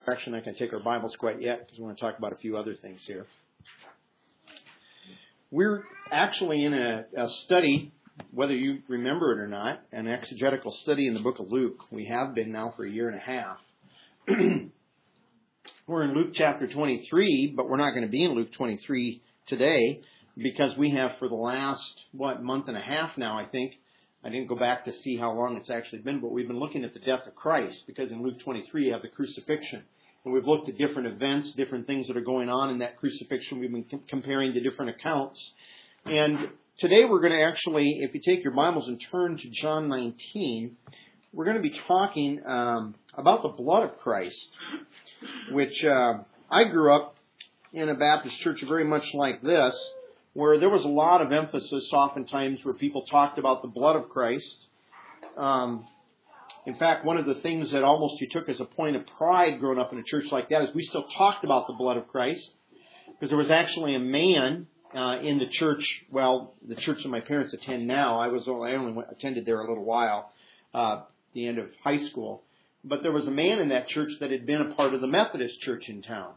Actually, not going to take our Bibles quite yet because we want to talk about a few other things here. We're actually in a study, whether you remember it or not, an exegetical study in the book of Luke. We have been now for a year and a half. We're in Luke chapter 23, but we're not going to be in Luke 23 today because we have for the last, month and a half now, I think. I didn't go back to see how long it's actually been, but we've been looking at the death of Christ because in Luke 23 you have the crucifixion. And we've looked at different events, different things that are going on in that crucifixion. We've been comparing the different accounts. And today we're going to actually, if you take your Bibles and turn to John 19, we're going to be talking about the blood of Christ, which I grew up in a Baptist church very much like this, where there was a lot of emphasis oftentimes where people talked about the blood of Christ. In fact, one of the things that almost you took as a point of pride growing up in a church like that is we still talked about the blood of Christ, because there was actually a man in the church, the church that my parents attend now. I only attended there a little while, the end of high school. But there was a man in that church that had been a part of the Methodist church in town.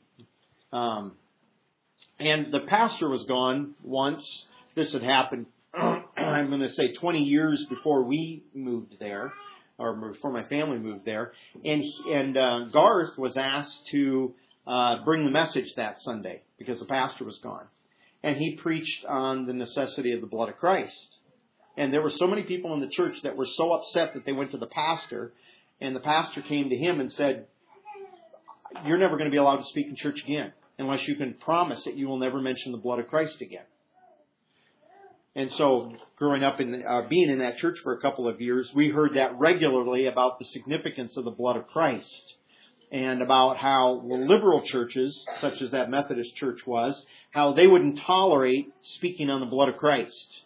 And the pastor was gone once. This had happened, I'm going to say 20 years before we moved there, or before my family moved there. And Garth was asked to bring the message that Sunday because the pastor was gone. And he preached on the necessity of the blood of Christ. And there were so many people in the church that were so upset that they went to the pastor, and the pastor came to him and said, "You're never going to be allowed to speak in church again unless you can promise that you will never mention the blood of Christ again." And so, growing up in being in that church for a couple of years, we heard that regularly about the significance of the blood of Christ, and about how the liberal churches, such as that Methodist church was, how they wouldn't tolerate speaking on the blood of Christ.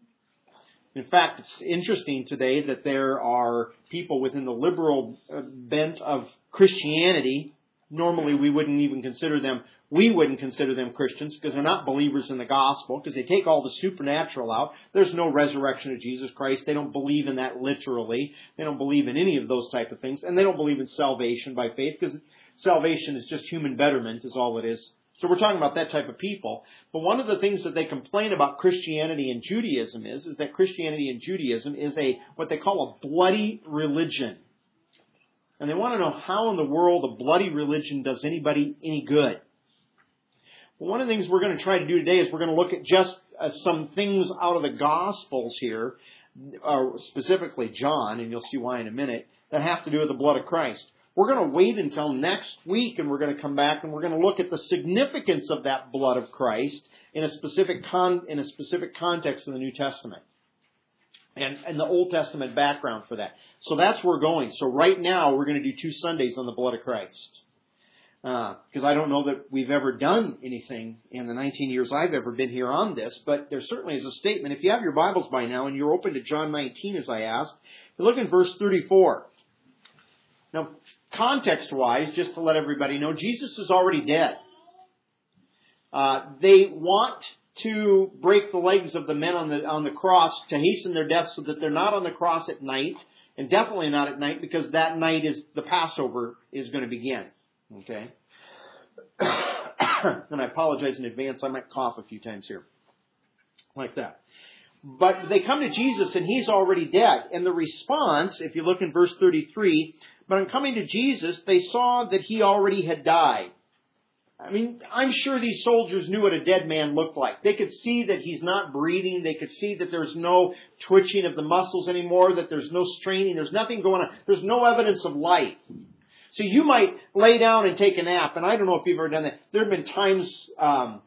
In fact, it's interesting today that there are people within the liberal bent of Christianity. Normally, we wouldn't consider them Christians because they're not believers in the gospel, because they take all the supernatural out. There's no resurrection of Jesus Christ. They don't believe in that literally. They don't believe in any of those type of things. And they don't believe in salvation by faith, because salvation is just human betterment is all it is. So we're talking about that type of people. But one of the things that they complain about Christianity and Judaism is that Christianity and Judaism is what they call a bloody religion. And they want to know how in the world a bloody religion does anybody any good. Well, one of the things we're going to try to do today is we're going to look at just some things out of the Gospels here, specifically John, and you'll see why in a minute, that have to do with the blood of Christ. We're going to wait until next week, and we're going to come back and we're going to look at the significance of that blood of Christ in a specific context in the New Testament. And the Old Testament background for that. So that's where we're going. So right now, we're going to do 2 Sundays on the blood of Christ. Because I don't know that we've ever done anything in the 19 years I've ever been here on this, but there certainly is a statement. If you have your Bibles by now and you're open to John 19, as I asked, you look in verse 34. Now, context-wise, just to let everybody know, Jesus is already dead. They want to break the legs of the men on the cross to hasten their death so that they're not on the cross at night, and definitely not at night, because that night is the Passover is going to begin. Okay? And I apologize in advance. I might cough a few times here. Like that. But they come to Jesus and He's already dead. And the response, if you look in verse 33, but on coming to Jesus, they saw that He already had died. I mean, I'm sure these soldiers knew what a dead man looked like. They could see that he's not breathing. They could see that there's no twitching of the muscles anymore, that there's no straining. There's nothing going on. There's no evidence of life. So you might lay down and take a nap, and I don't know if you've ever done that. There have been times, I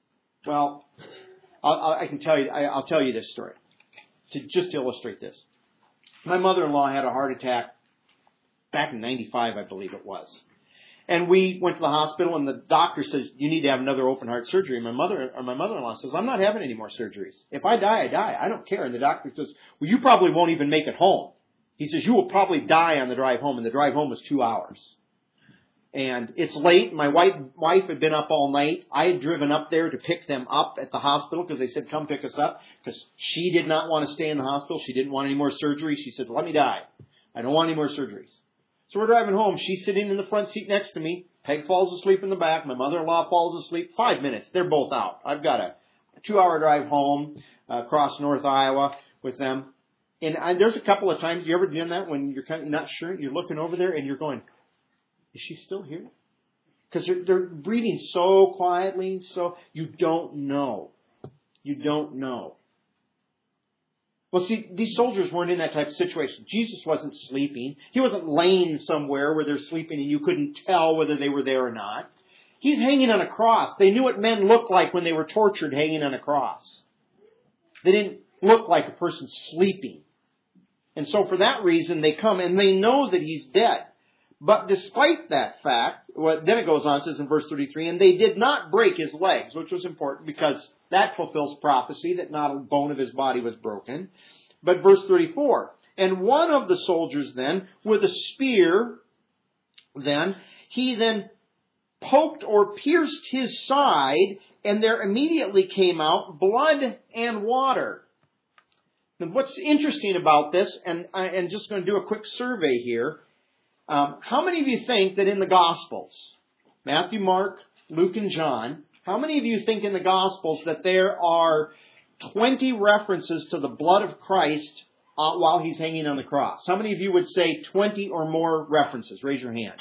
can tell you, I'll tell you this story to illustrate this. My mother-in-law had a heart attack back in 95, I believe it was. And we went to the hospital, and the doctor says, "You need to have another open heart surgery." And my mother-in-law says, "I'm not having any more surgeries. If I die, I die. I don't care." And the doctor says, "Well, you probably won't even make it home." He says, "You will probably die on the drive home." And the drive home was 2 hours. And it's late. My wife had been up all night. I had driven up there to pick them up at the hospital because they said, "Come pick us up." Because she did not want to stay in the hospital. She didn't want any more surgery. She said, "Let me die. I don't want any more surgeries." So we're driving home. She's sitting in the front seat next to me. Peg falls asleep in the back. My mother-in-law falls asleep. 5 minutes. They're both out. I've got a 2-hour drive home across North Iowa with them. And there's a couple of times, you ever done that when you're kind of not sure? You're looking over there and you're going, is she still here? Because they're breathing so quietly, so you don't know. You don't know. Well, see, these soldiers weren't in that type of situation. Jesus wasn't sleeping. He wasn't laying somewhere where they're sleeping and you couldn't tell whether they were there or not. He's hanging on a cross. They knew what men looked like when they were tortured hanging on a cross. They didn't look like a person sleeping. And so for that reason, they come and they know that he's dead. But despite that fact, then it goes on, it says in verse 33, and they did not break his legs, which was important because that fulfills prophecy that not a bone of his body was broken. But verse 34, and one of the soldiers then, with a spear, he poked or pierced his side, and there immediately came out blood and water. And what's interesting about this, and I'm just going to do a quick survey here, how many of you think that in the Gospels, Matthew, Mark, Luke, and John, how many of you think in the Gospels that there are 20 references to the blood of Christ while he's hanging on the cross? How many of you would say 20 or more references? Raise your hand.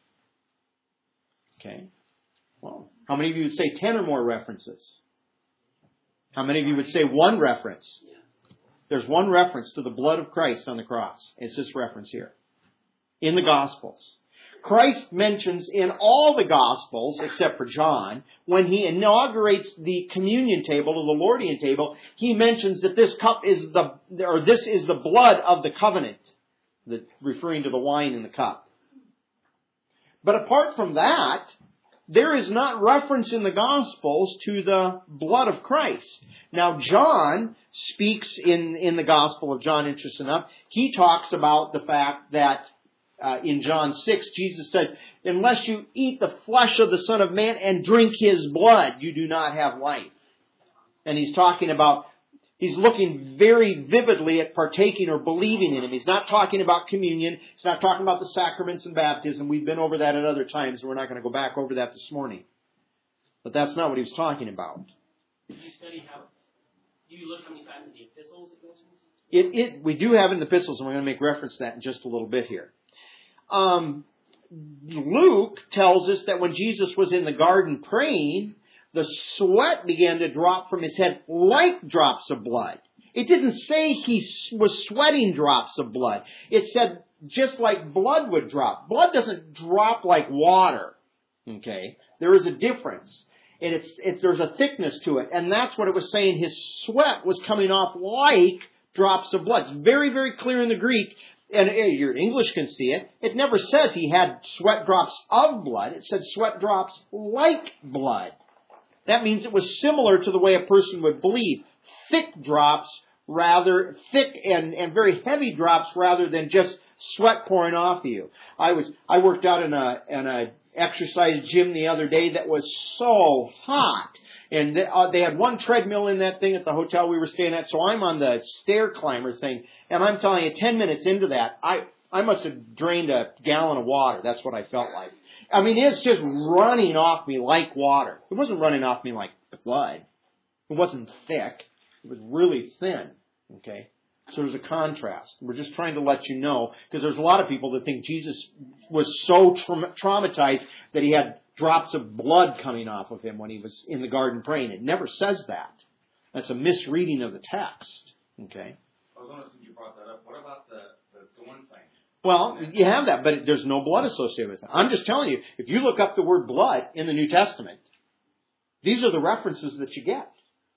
Okay. Well, how many of you would say 10 or more references? How many of you would say one reference? There's one reference to the blood of Christ on the cross. It's this reference here. In the Gospels. Christ mentions in all the Gospels, except for John, when he inaugurates the communion table or the Lordian table, he mentions that this is the blood of the covenant, referring to the wine in the cup. But apart from that, there is not reference in the Gospels to the blood of Christ. Now, John speaks in the Gospel of John, interesting enough, he talks about the fact that in John 6, Jesus says, unless you eat the flesh of the Son of Man and drink his blood, you do not have life. And he's talking about, he's looking very vividly at partaking or believing in him. He's not talking about communion. He's not talking about the sacraments and baptism. We've been over that at other times. We're not going to go back over that this morning. But that's not what he was talking about. Did you study do you look how many times in the epistles it mentions? We do have in the epistles, and we're going to make reference to that in just a little bit here. Luke tells us that when Jesus was in the garden praying, the sweat began to drop from his head like drops of blood. It didn't say he was sweating drops of blood. It said just like blood would drop. Blood doesn't drop like water. Okay? There is a difference. And there's a thickness to it. And that's what it was saying. His sweat was coming off like drops of blood. It's very, very clear in the Greek. And your English can see it. It never says he had sweat drops of blood. It said sweat drops like blood. That means it was similar to the way a person would bleed. Thick drops, rather thick and very heavy drops rather than just sweat pouring off of you. I worked out in a exercise gym the other day that was so hot. And they had one treadmill in that thing at the hotel we were staying at, so I'm on the stair climber thing. And I'm telling you, 10 minutes into that, I must have drained a gallon of water. That's what I felt like. I mean, it's just running off me like water. It wasn't running off me like blood. It wasn't thick. It was really thin. Okay? So there's a contrast. We're just trying to let you know, because there's a lot of people that think Jesus was so traumatized that he had drops of blood coming off of him when he was in the garden praying. It never says that. That's a misreading of the text. Okay? I was wondering, since you brought that up, what about the thorn thing? Well, you have that, but there's no blood associated with it. I'm just telling you, if you look up the word blood in the New Testament, these are the references that you get.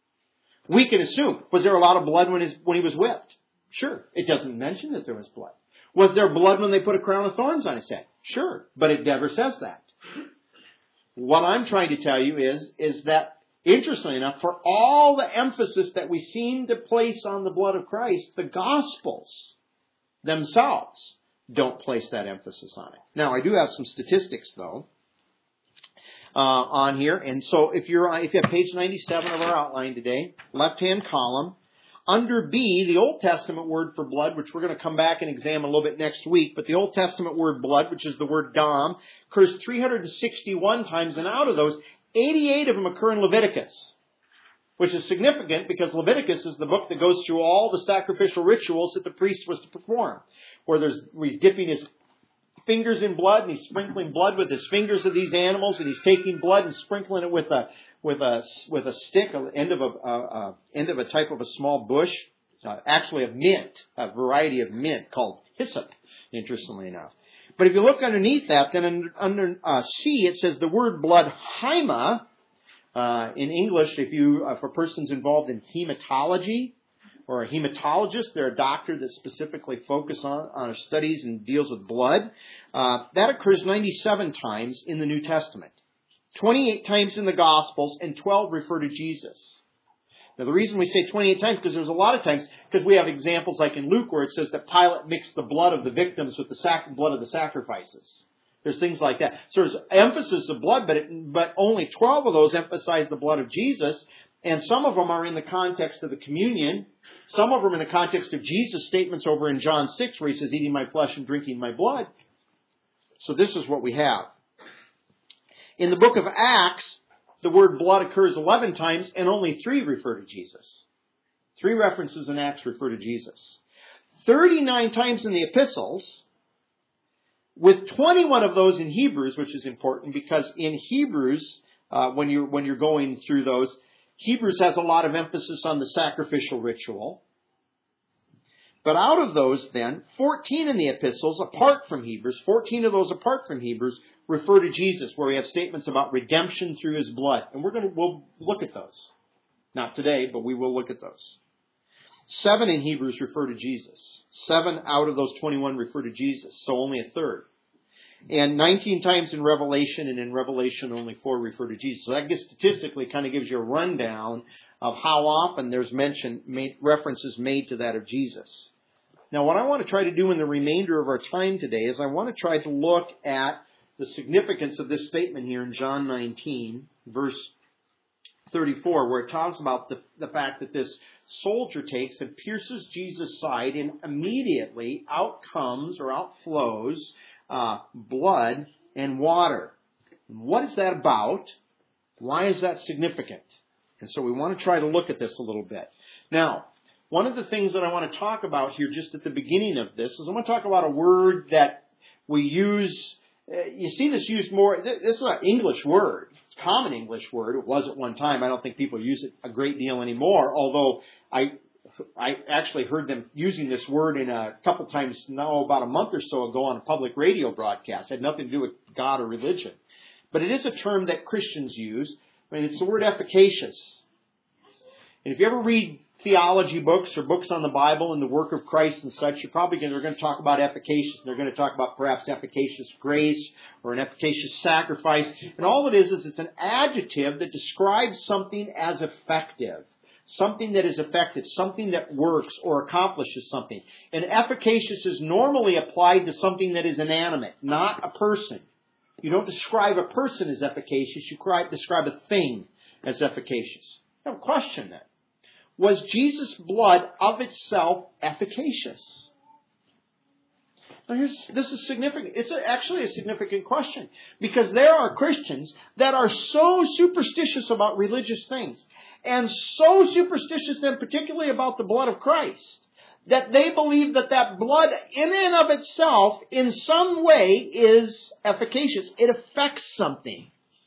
We can assume, was there a lot of blood when he was whipped? Sure. It doesn't mention that there was blood. Was there blood when they put a crown of thorns on his head? Sure. But it never says that. What I'm trying to tell you is that, interestingly enough, for all the emphasis that we seem to place on the blood of Christ, the Gospels themselves don't place that emphasis on it. Now, I do have some statistics, though, on here. And so if you have page 97 of our outline today, left-hand column, under B, the Old Testament word for blood, which we're going to come back and examine a little bit next week, but the Old Testament word blood, which is the word dam, occurs 361 times, and out of those, 88 of them occur in Leviticus, which is significant because Leviticus is the book that goes through all the sacrificial rituals that the priest was to perform, where he's dipping his fingers in blood and he's sprinkling blood with his fingers of these animals, and he's taking blood and sprinkling it with a stick, end of a type of a small bush, actually of mint, a variety of mint called hyssop, interestingly enough. But if you look underneath that, then under C, it says the word blood, haima. In English, for persons involved in hematology or a hematologist, they're a doctor that specifically focuses on studies and deals with blood. That occurs 97 times in the New Testament, 28 times in the Gospels, and 12 refer to Jesus. Now, the reason we say 28 times, because there's a lot of times, because we have examples like in Luke where it says that Pilate mixed the blood of the victims with the blood of the sacrifices. There's things like that. So there's emphasis of blood, but only 12 of those emphasize the blood of Jesus, and some of them are in the context of the communion. Some of them in the context of Jesus' statements over in John 6 where he says, eating my flesh and drinking my blood. So this is what we have. In the book of Acts, the word blood occurs 11 times, and only 3 refer to Jesus. 3 references in Acts refer to Jesus. 39 times in the epistles, with 21 of those in Hebrews, which is important because in Hebrews, when you're going through those, Hebrews has a lot of emphasis on the sacrificial ritual. But out of those then, 14 in the epistles apart from Hebrews, 14 of those apart from Hebrews refer to Jesus, where we have statements about redemption through his blood. And we'll look at those. Not today, but we will look at those. 7 in Hebrews refer to Jesus. 7 out of those 21 refer to Jesus, so only a third. And 19 times in Revelation, and in Revelation only 4 refer to Jesus. So that statistically kind of gives you a rundown of how often there's references made to that of Jesus. Now, what I want to try to do in the remainder of our time today is I want to try to look at the significance of this statement here in John 19, verse 34, where it talks about the fact that this soldier takes and pierces Jesus' side, and immediately out flows blood and water. What is that about? Why is that significant? And so we want to try to look at this a little bit. Now, one of the things that I want to talk about here just at the beginning of this is I want to talk about a word that we use. You see this used more. This is an English word. It's a common English word. It was at one time. I don't think people use it a great deal anymore, although I actually heard them using this word in a couple times now about a month or so ago on a public radio broadcast. It had nothing to do with God or religion. But it is a term that Christians use. I mean, it's the word efficacious. And if you ever read theology books or books on the Bible and the work of Christ and such, they're going to talk about efficacious. They're going to talk about perhaps efficacious grace or an efficacious sacrifice. And all it is it's an adjective that describes something as effective. Something that is effective, something that works or accomplishes something. And efficacious is normally applied to something that is inanimate, not a person. You don't describe a person as efficacious, you describe a thing as efficacious. Now, question then. Was Jesus' blood of itself efficacious? Now this is significant. It's actually a significant question because there are Christians that are so superstitious about religious things and so superstitious then particularly about the blood of Christ that they believe that blood in and of itself in some way is efficacious. It affects something.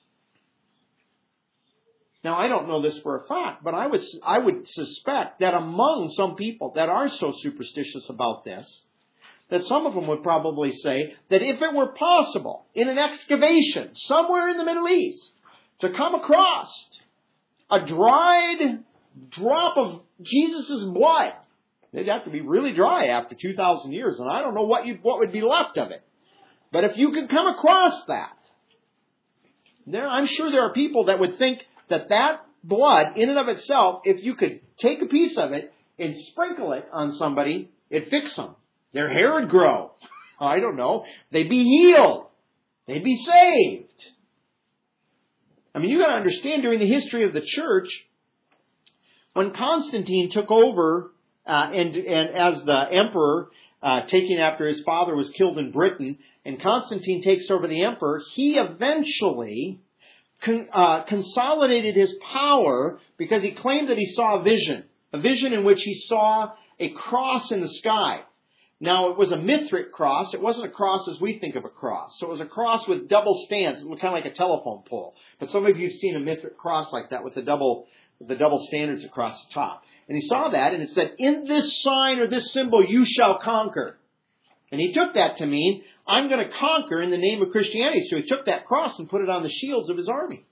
Now, I don't know this for a fact, but I would suspect that among some people that are so superstitious about this, that some of them would probably say that if it were possible in an excavation somewhere in the Middle East to come across a dried drop of Jesus' blood, they'd have to be really dry after 2,000 years, and I don't know what would be left of it. But if you could come across that, I'm sure there are people that would think that blood in and of itself, if you could take a piece of it and sprinkle it on somebody, it'd fix them. Their hair would grow. I don't know. They'd be healed. They'd be saved. I mean, you got to understand, during the history of the church, when Constantine took over, and as the emperor, taking after his father was killed in Britain, and Constantine takes over the emperor, he eventually consolidated his power because he claimed that he saw a vision in which he saw a cross in the sky. Now, it was a Mithric cross. It wasn't a cross as we think of a cross. So it was a cross with double stands. It was kind of like a telephone pole. But some of you have seen a Mithric cross like that with the double standards across the top. And he saw that, and it said, "In this sign or this symbol you shall conquer." And he took that to mean, I'm going to conquer in the name of Christianity. So he took that cross and put it on the shields of his army.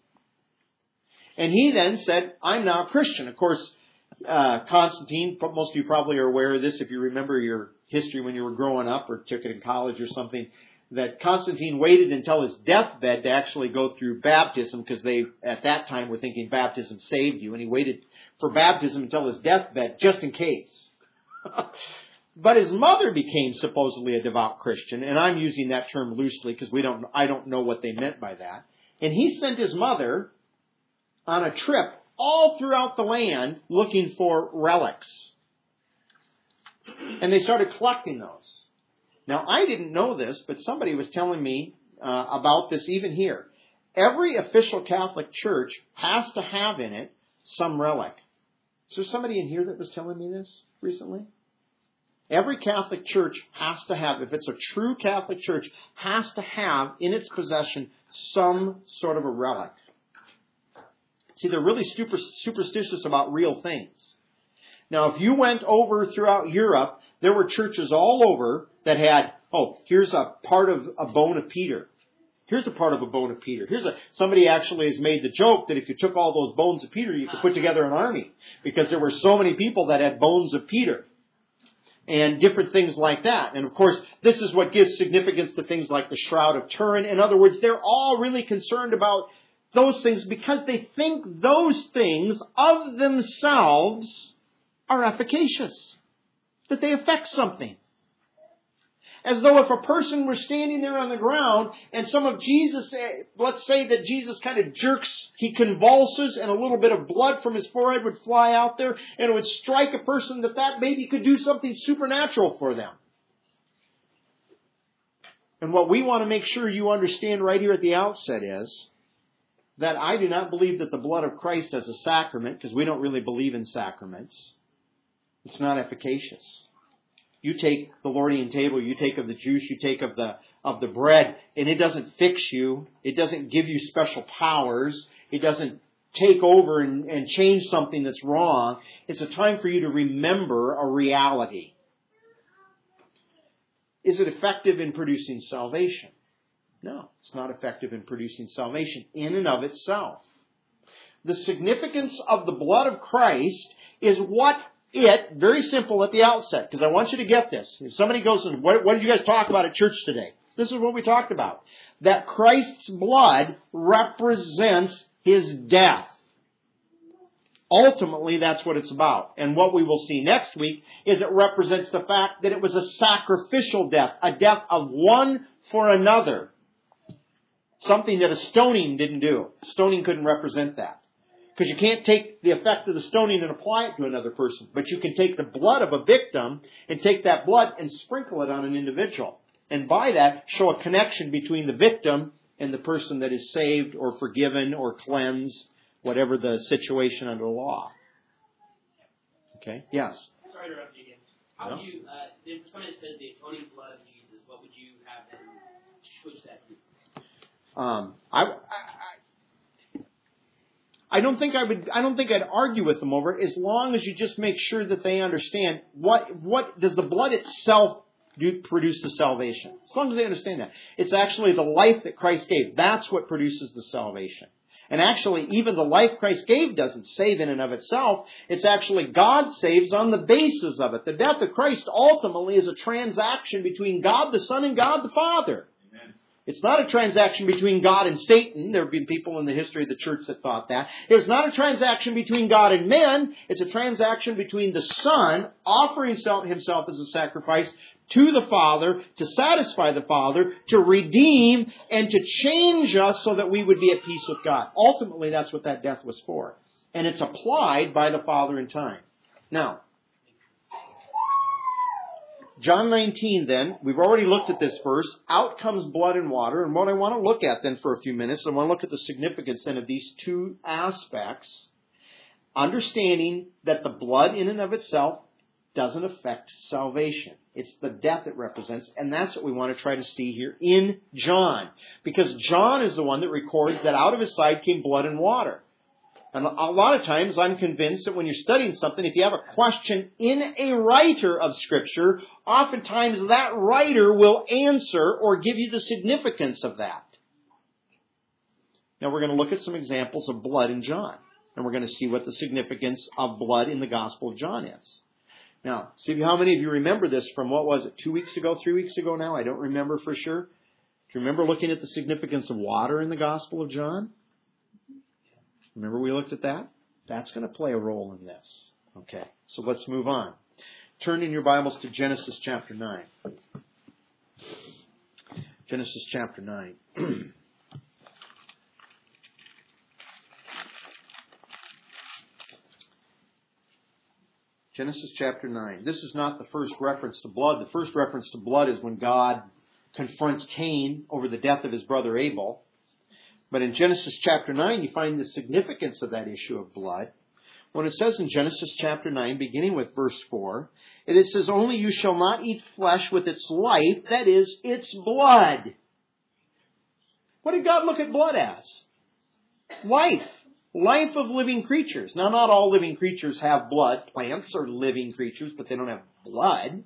And he then said, I'm now a Christian. Of course, Constantine, most of you probably are aware of this if you remember your history when you were growing up or took it in college or something, that Constantine waited until his deathbed to actually go through baptism because they, at that time, were thinking baptism saved you. And he waited for baptism until his deathbed just in case. But his mother became supposedly a devout Christian, and I'm using that term loosely because I don't know what they meant by that. And he sent his mother on a trip all throughout the land looking for relics. And they started collecting those. Now, I didn't know this, but somebody was telling me about this even here. Every official Catholic church has to have in it some relic. Is there somebody in here that was telling me this recently? Every Catholic church has to have, if it's a true Catholic church, has to have in its possession some sort of a relic. See, they're really superstitious about real things. Now, if you went over throughout Europe, there were churches all over that had, here's a part of a bone of Peter. Here's a part of a bone of Peter. Somebody actually has made the joke that if you took all those bones of Peter, you could put together an army. Because there were so many people that had bones of Peter. And different things like that. And of course, this is what gives significance to things like the Shroud of Turin. In other words, they're all really concerned about those things because they think those things of themselves are efficacious. That they affect something. As though if a person were standing there on the ground and some of Jesus, let's say that Jesus kind of jerks, he convulses and a little bit of blood from his forehead would fly out there and it would strike a person that maybe could do something supernatural for them. And what we want to make sure you understand right here at the outset is that I do not believe that the blood of Christ as a sacrament, because we don't really believe in sacraments, it's not efficacious. You take the Lordian table, you take of the juice, you take of the bread, and it doesn't fix you. It doesn't give you special powers. It doesn't take over and change something that's wrong. It's a time for you to remember a reality. Is it effective in producing salvation? No, it's not effective in producing salvation in and of itself. The significance of the blood of Christ is very simple at the outset, because I want you to get this. If somebody goes, what did you guys talk about at church today? This is what we talked about. That Christ's blood represents His death. Ultimately, that's what it's about. And what we will see next week is it represents the fact that it was a sacrificial death, a death of one for another. Something that a stoning didn't do. Stoning couldn't represent that. Because you can't take the effect of the stoning and apply it to another person. But you can take the blood of a victim and take that blood and sprinkle it on an individual. And by that, show a connection between the victim and the person that is saved or forgiven or cleansed, whatever the situation under the law. Okay? Yes? Sorry to interrupt you again. How would you, if somebody says the atoning blood of Jesus, what would you have them switch that to? I don't think I'd argue with them over it as long as you just make sure that they understand what does the blood itself produce the salvation. As long as they understand that. It's actually the life that Christ gave. That's what produces the salvation. And actually, even the life Christ gave doesn't save in and of itself. It's actually God saves on the basis of it. The death of Christ ultimately is a transaction between God the Son and God the Father. It's not a transaction between God and Satan. There have been people in the history of the church that thought that. It's not a transaction between God and men. It's a transaction between the Son offering himself as a sacrifice to the Father, to satisfy the Father, to redeem, and to change us so that we would be at peace with God. Ultimately, that's what that death was for. And it's applied by the Father in time. Now, John 19 then, we've already looked at this verse. Out comes blood and water. And what I want to look at then for a few minutes, I want to look at the significance then of these two aspects. Understanding that the blood in and of itself doesn't affect salvation. It's the death it represents. And that's what we want to try to see here in John. Because John is the one that records that out of his side came blood and water. And a lot of times I'm convinced that when you're studying something, if you have a question in a writer of Scripture, oftentimes that writer will answer or give you the significance of that. Now we're going to look at some examples of blood in John. And we're going to see what the significance of blood in the Gospel of John is. Now, see how many of you remember this from, what was it, 2 weeks ago, 3 weeks ago now? I don't remember for sure. Do you remember looking at the significance of water in the Gospel of John? Remember we looked at that? That's going to play a role in this. Okay, so let's move on. Turn in your Bibles to Genesis chapter 9. Genesis chapter 9. Genesis chapter 9. This is not the first reference to blood. The first reference to blood is when God confronts Cain over the death of his brother Abel. But in Genesis chapter 9, you find the significance of that issue of blood. When it says in Genesis chapter 9, beginning with verse 4, it says, "Only you shall not eat flesh with its life, that is, its blood." What did God look at blood as? Life. Life of living creatures. Now, not all living creatures have blood. Plants are living creatures, but they don't have blood.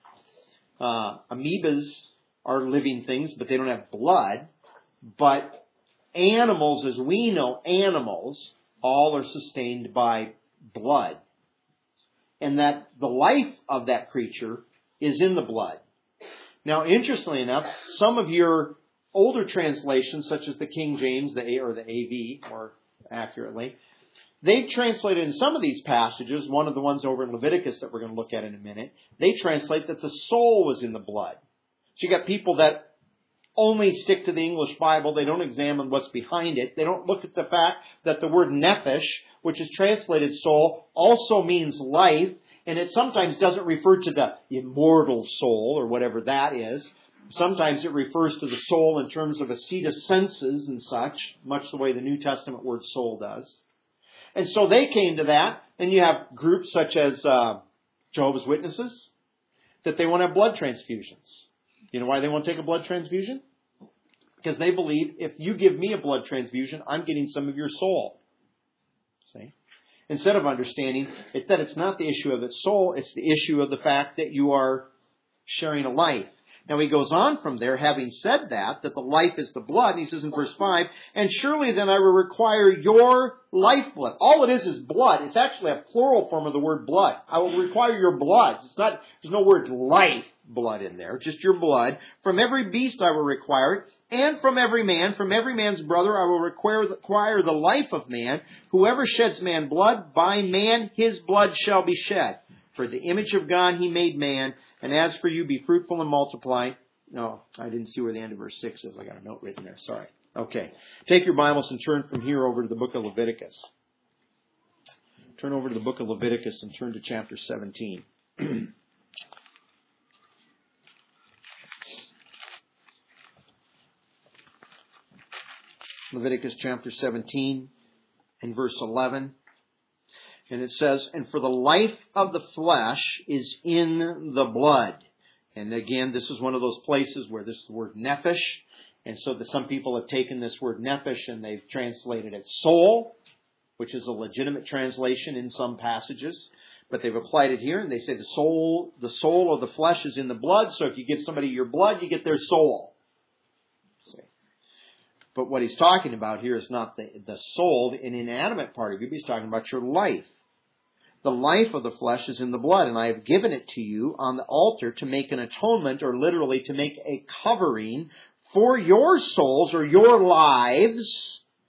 Amoebas are living things, but they don't have blood. But animals, as we know, animals, all are sustained by blood. And that the life of that creature is in the blood. Now, interestingly enough, some of your older translations, such as the King James, the AV, more accurately, they've translated in some of these passages, one of the ones over in Leviticus that we're going to look at in a minute, they translate that the soul was in the blood. So you got people that only stick to the English Bible. They don't examine what's behind it. They don't look at the fact that the word nephesh, which is translated soul, also means life, and it sometimes doesn't refer to the immortal soul or whatever that is. Sometimes it refers to the soul in terms of a seat of senses and such, much the way the New Testament word soul does. And so they came to that, and you have groups such as Jehovah's Witnesses, that they want to have blood transfusions. You know why they won't take a blood transfusion? Because they believe if you give me a blood transfusion, I'm getting some of your soul. See? Instead of understanding that it's not the issue of its soul, it's the issue of the fact that you are sharing a life. Now he goes on from there, having said that the life is the blood. He says in verse 5, "And surely then I will require your lifeblood." All it is blood. It's actually a plural form of the word blood. I will require your blood. There's no word life blood in there, just your blood. "From every beast I will require it, and from every man's brother I will require the life of man. Whoever sheds man blood, by man his blood shall be shed. For the image of God he made man, and as for you, be fruitful and multiply." No, I didn't see where the end of verse 6 is. I got a note written there. Sorry. Okay. Take your Bibles and turn from here over to the book of Leviticus. Turn over to the book of Leviticus and turn to chapter 17. Leviticus chapter 17 and verse 11. And it says, "And for the life of the flesh is in the blood." And again, this is one of those places where this is the word nephesh. And so some people have taken this word nephesh and they've translated it soul, which is a legitimate translation in some passages. But they've applied it here and they say the soul of the flesh is in the blood. So if you give somebody your blood, you get their soul. See? But what he's talking about here is not the soul, an inanimate part of you, but he's talking about your life. "The life of the flesh is in the blood, and I have given it to you on the altar to make an atonement," or literally to make a covering, "for your souls," or your lives.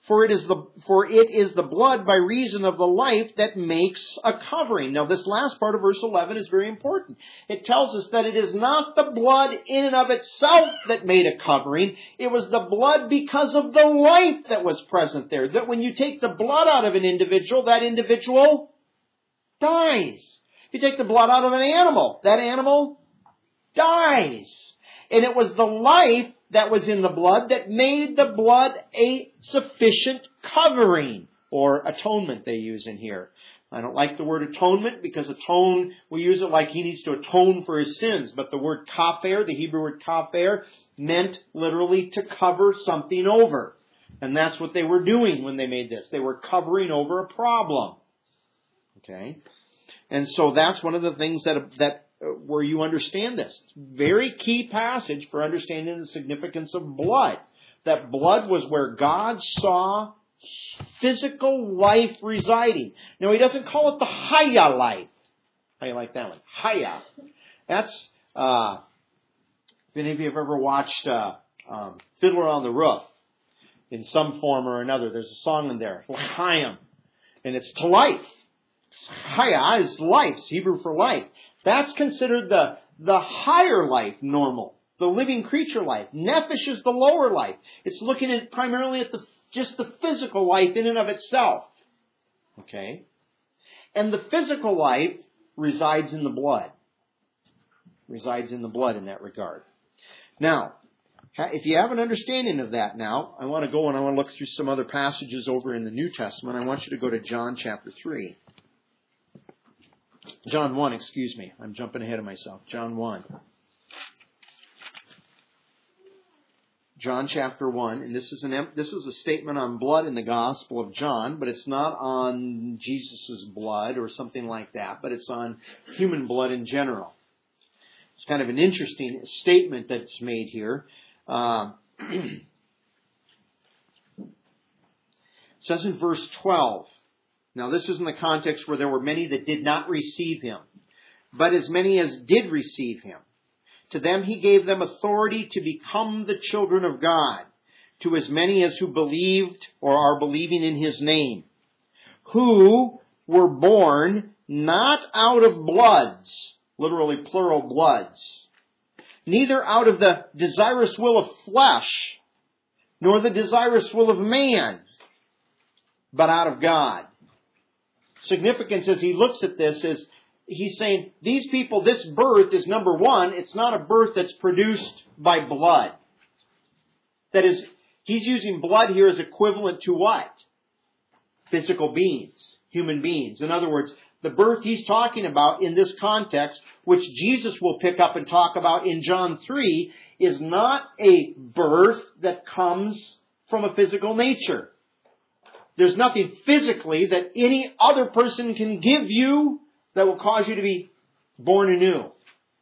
For it is the blood by reason of the life that makes a covering. Now this last part of verse 11 is very important. It tells us that it is not the blood in and of itself that made a covering. It was the blood because of the life that was present there. That when you take the blood out of an individual, that individual dies. If you take the blood out of an animal, that animal dies. And it was the life that was in the blood that made the blood a sufficient covering, or atonement they use in here. I don't like the word atonement because atone, we use it like he needs to atone for his sins. But the word kafer, the Hebrew word kafer, meant literally to cover something over. And that's what they were doing when they made this. They were covering over a problem. Okay? And so that's one of the things that where you understand this. Very key passage for understanding the significance of blood. That blood was where God saw physical life residing. Now, he doesn't call it the Haya life. How do you like that one? Haya. That's, if any of you have ever watched Fiddler on the Roof, in some form or another, there's a song in there, L'chaim, and it's to life. Haya is life, it's Hebrew for life. That's considered the higher life normal, the living creature life. Nephesh is the lower life. It's looking at primarily at just the physical life in and of itself. Okay? And the physical life resides in the blood. Resides in the blood in that regard. Now, if you have an understanding of that now, I want to go and I want to look through some other passages over in the New Testament. I want you to go to John chapter 3. John 1, excuse me. I'm jumping ahead of myself. John 1. John chapter 1, and this is a statement on blood in the Gospel of John, but it's not on Jesus' blood or something like that, but it's on human blood in general. It's kind of an interesting statement that's made here. It says in verse 12, now this is in the context where there were many that did not receive him, but as many as did receive him, to them he gave them authority to become the children of God, to as many as who believed or are believing in his name, who were born not out of bloods, literally plural bloods, neither out of the desirous will of flesh, nor the desirous will of man, but out of God. Significance as he looks at this is he's saying these people, this birth is number one, it's not a birth that's produced by blood. That is, he's using blood here as equivalent to what? Physical beings, human beings. In other words, the birth he's talking about in this context, which Jesus will pick up and talk about in John 3, is not a birth that comes from a physical nature. There's nothing physically that any other person can give you that will cause you to be born anew.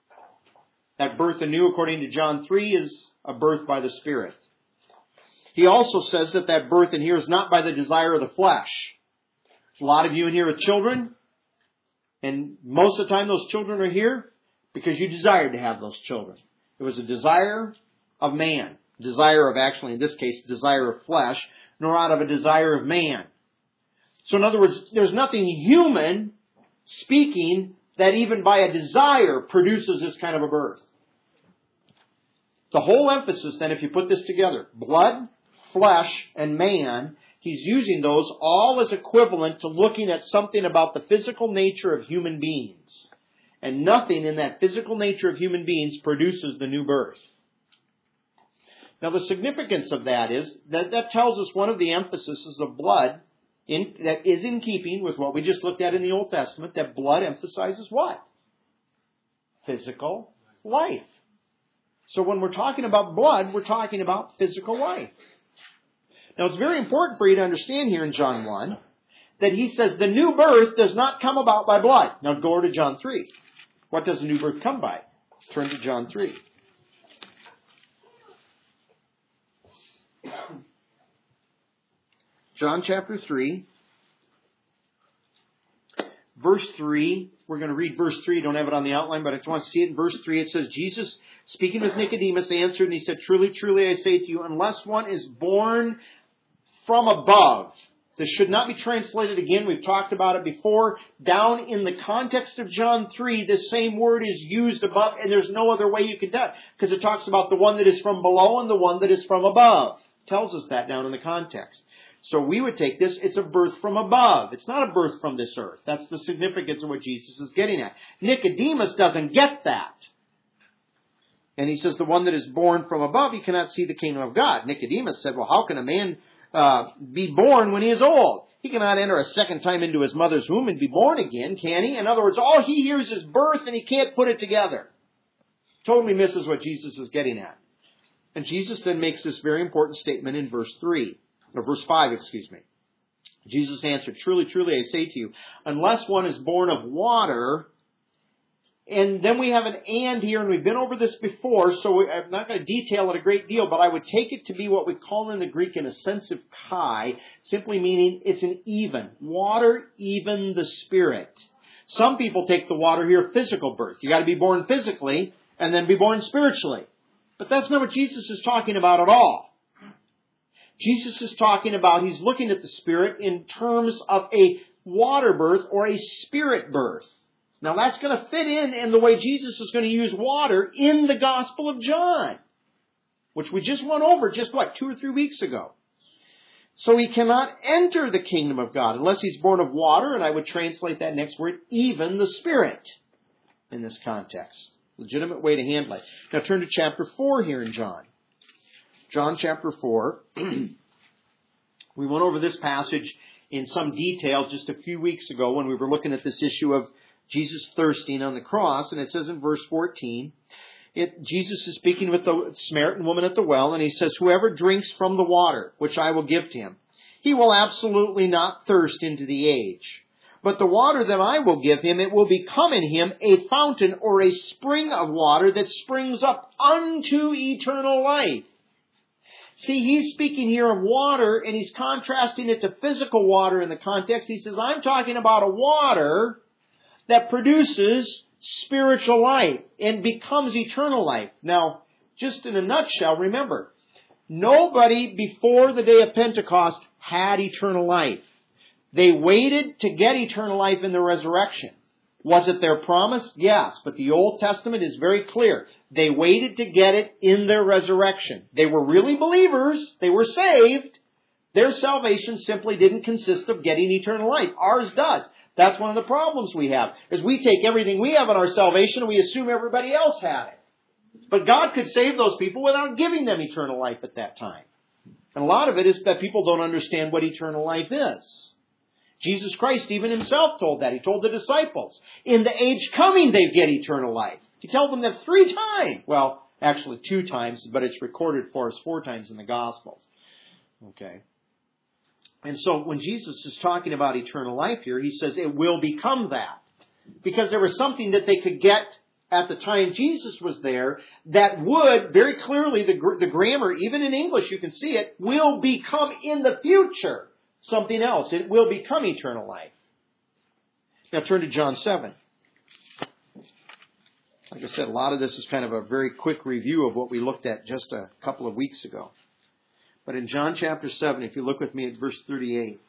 That birth anew, according to John 3, is a birth by the Spirit. He also says that birth in here is not by the desire of the flesh. There's a lot of you in here with children, and most of the time those children are here because you desired to have those children. It was a desire of man. Desire of, actually in this case, desire of flesh, nor out of a desire of man. So in other words, there's nothing human speaking that even by a desire produces this kind of a birth. The whole emphasis then, if you put this together, blood, flesh, and man, he's using those all as equivalent to looking at something about the physical nature of human beings. And nothing in that physical nature of human beings produces the new birth. Now the significance of that is that tells us one of the emphases of blood that is in keeping with what we just looked at in the Old Testament, that blood emphasizes what? Physical life. So when we're talking about blood, we're talking about physical life. Now it's very important for you to understand here in John 1 that he says the new birth does not come about by blood. Now go over to John 3. What does the new birth come by? Turn to John 3. John chapter 3, verse 3. We're going to read verse 3. I don't have it on the outline, but I just want to see it in verse 3. It says, Jesus, speaking with Nicodemus, answered, and he said, Truly, truly, I say to you, unless one is born from above. This should not be translated again. We've talked about it before. Down in the context of John 3, this same word is used above, and there's no other way you can tell, because it talks about the one that is from below and the one that is from above. It tells us that down in the context. So we would take this, it's a birth from above. It's not a birth from this earth. That's the significance of what Jesus is getting at. Nicodemus doesn't get that. And he says the one that is born from above, he cannot see the kingdom of God. Nicodemus said, well, how can a man be born when he is old? He cannot enter a second time into his mother's womb and be born again, can he? In other words, all he hears is birth and he can't put it together. Totally misses what Jesus is getting at. And Jesus then makes this very important statement in verse 5. Jesus answered, truly, truly, I say to you, unless one is born of water. And then we have an and here, and we've been over this before, so I'm not going to detail it a great deal, but I would take it to be what we call in the Greek an ascensive kai, simply meaning it's an even. Water, even the Spirit. Some people take the water here physical birth. You got to be born physically and then be born spiritually. But that's not what Jesus is talking about at all. Jesus is talking about, he's looking at the Spirit in terms of a water birth or a spirit birth. Now that's going to fit in the way Jesus is going to use water in the Gospel of John, which we just went over 2 or 3 weeks ago. So he cannot enter the kingdom of God unless he's born of water, and I would translate that next word, even the Spirit, in this context. Legitimate way to handle it. Now turn to chapter 4 here in John. John chapter 4. We went over this passage in some detail just a few weeks ago when we were looking at this issue of Jesus thirsting on the cross, and it says in verse 14, Jesus is speaking with the Samaritan woman at the well, and he says, whoever drinks from the water, which I will give to him, he will absolutely not thirst into the age. But the water that I will give him, it will become in him a fountain or a spring of water that springs up unto eternal life. See, he's speaking here of water, and he's contrasting it to physical water in the context. He says, I'm talking about a water that produces spiritual life and becomes eternal life. Now, just in a nutshell, remember, nobody before the day of Pentecost had eternal life. They waited to get eternal life in the resurrection. Was it their promise? Yes, but the Old Testament is very clear. They waited to get it in their resurrection. They were really believers. They were saved. Their salvation simply didn't consist of getting eternal life. Ours does. That's one of the problems we have, is we take everything we have in our salvation and we assume everybody else had it. But God could save those people without giving them eternal life at that time. And a lot of it is that people don't understand what eternal life is. Jesus Christ even himself told that. He told the disciples, in the age coming they get eternal life. He told them that 3 times. Well, actually 2 times, but it's recorded for us 4 times in the Gospels. Okay. And so when Jesus is talking about eternal life here, he says it will become that. Because there was something that they could get at the time Jesus was there that would, very clearly, the grammar, even in English you can see it, will become in the future something else. It will become eternal life. Now turn to John 7. Like I said, a lot of this is kind of a very quick review of what we looked at just a couple of weeks ago. But in John chapter 7, if you look with me at verse 38,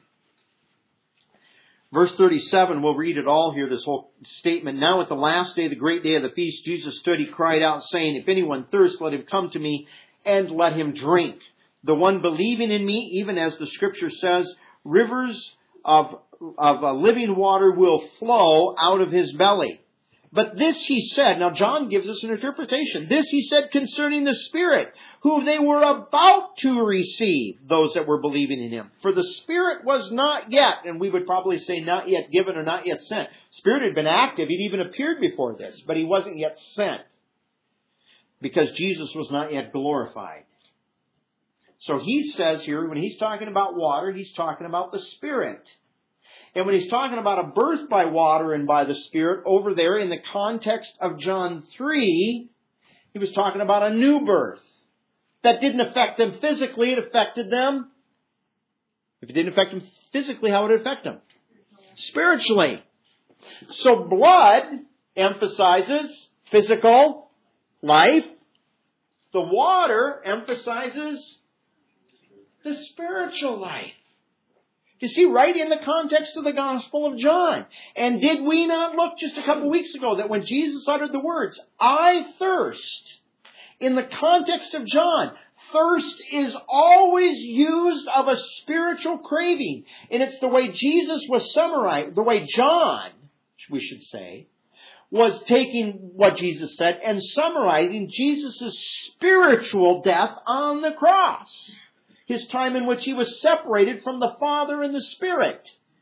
verse 37, we'll read it all here, this whole statement. Now at the last day, the great day of the feast, Jesus stood, he cried out, saying, if anyone thirsts, let him come to me and let him drink. The one believing in me, even as the scripture says, rivers of living water will flow out of his belly. But this he said, now John gives us an interpretation. This he said concerning the Spirit, who they were about to receive, those that were believing in him. For the Spirit was not yet, and we would probably say not yet given or not yet sent. Spirit had been active. He'd even appeared before this, but he wasn't yet sent. Because Jesus was not yet glorified. So he says here, when he's talking about water, he's talking about the Spirit. And when he's talking about a birth by water and by the Spirit over there in the context of John 3, he was talking about a new birth. That didn't affect them physically, it affected them. If it didn't affect them physically, how would it affect them? Spiritually. So blood emphasizes physical life. The water emphasizes The spiritual life. You see, right in the context of the Gospel of John. And did we not look just a couple weeks ago that when Jesus uttered the words, I thirst, in the context of John, thirst is always used of a spiritual craving. And it's the way Jesus was summarized, the way John, we should say, was taking what Jesus said and summarizing Jesus' spiritual death on the cross. His time in which he was separated from the Father and the Spirit.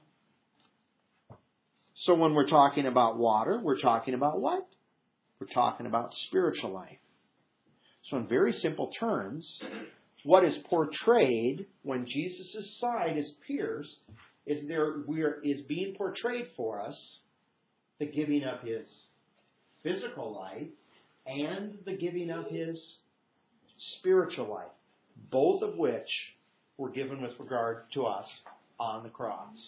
So when we're talking about water, we're talking about what? We're talking about spiritual life. So in very simple terms, what is portrayed when Jesus' side is pierced is being portrayed for us the giving of His physical life and the giving of His spiritual life, both of which were given with regard to us on the cross.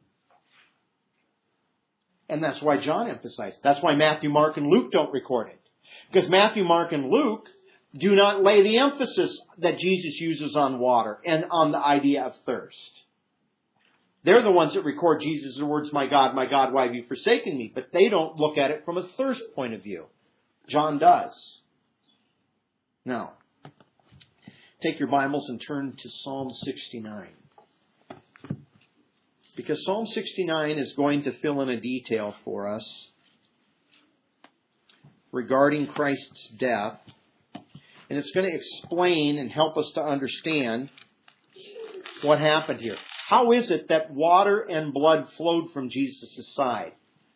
And that's why John emphasized. That's why Matthew, Mark, and Luke don't record it. Because Matthew, Mark, and Luke do not lay the emphasis that Jesus uses on water and on the idea of thirst. They're the ones that record Jesus' words, my God, why have you forsaken me? But they don't look at it from a thirst point of view. John does. Now, take your Bibles and turn to Psalm 69. Because Psalm 69 is going to fill in a detail for us regarding Christ's death. And it's going to explain and help us to understand what happened here. How is it that water and blood flowed from Jesus' side?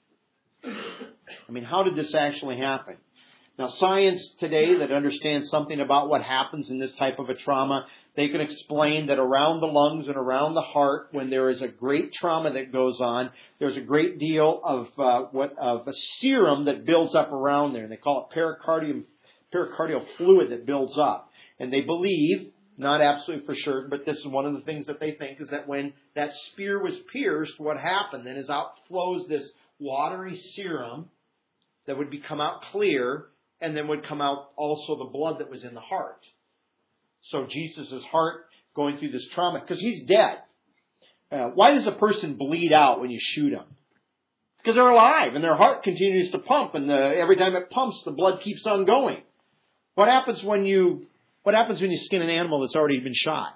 I mean, how did this actually happen? Now, science today that understands something about what happens in this type of a trauma, they can explain that around the lungs and around the heart, when there is a great trauma that goes on, there's a great deal of a serum that builds up around there. And they call it pericardial fluid that builds up. And they believe, not absolutely for sure, but this is one of the things that they think, is that when that spear was pierced, what happened then is out flows this watery serum that would come out clear, and then would come out also the blood that was in the heart. So Jesus' heart going through this trauma, because he's dead. Why does a person bleed out when you shoot them? Because they're alive, and their heart continues to pump, and every time it pumps, the blood keeps on going. What happens when you skin an animal that's already been shot?